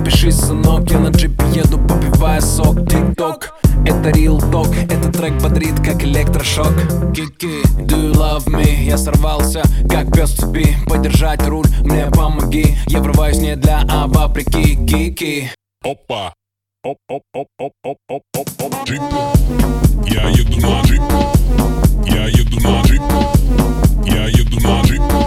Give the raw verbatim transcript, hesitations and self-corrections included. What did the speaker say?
Запишись, сынок, я на джипе еду, попивая сок. Тик-ток, это real talk, этот трек бодрит, как электрошок. Кики, do you love me? Я сорвался, как пес в цепи. Подержать руль, мне помоги. Я врываюсь не для, а вопреки. Кики. Опа, оп-оп-оп-оп-оп-оп-оп. Джип, я еду на джип. Я еду на джип. Я еду на джип.